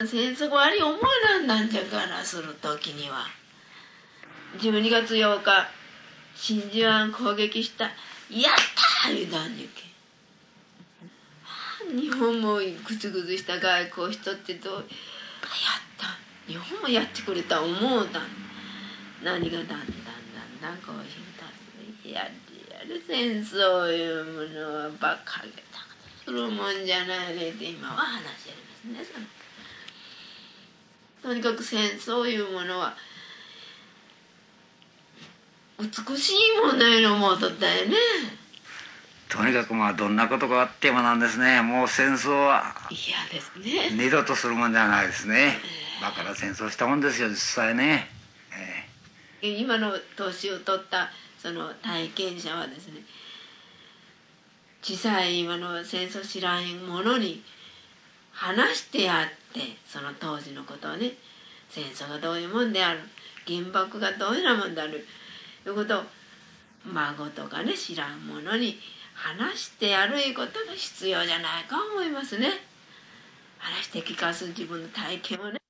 戦争終わり思わなんだんじゃからする時には12月8日真珠湾攻撃したやったー言うたんじゃけ日本もグズグズした外交しとってどうやった日本もやってくれた思うたん何がだんだんこうひんたやる戦争いうものはバカげたするもんじゃないねって今は話してるんですね。とにかく戦争いうものは美しいもんないの思うとったよね。 とにかくどんなことがあってもなんですね、もう戦争は嫌ですね。 二度とするもんじゃないですね。だから戦争したもんですよ実際ね。 今の年を取ったその体験者はですね、小さい今の戦争知らんものに話してやってその当時のことをね、戦争がどういうもんである、原爆がどういうもんであるいうことを孫とかね知らんものに話してやるいうことが必要じゃないか思いますね。話して聞かす自分の体験をね。